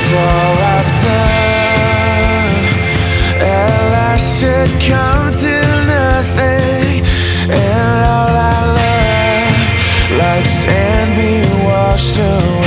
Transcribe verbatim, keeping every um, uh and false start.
all I've done at last should come to nothing.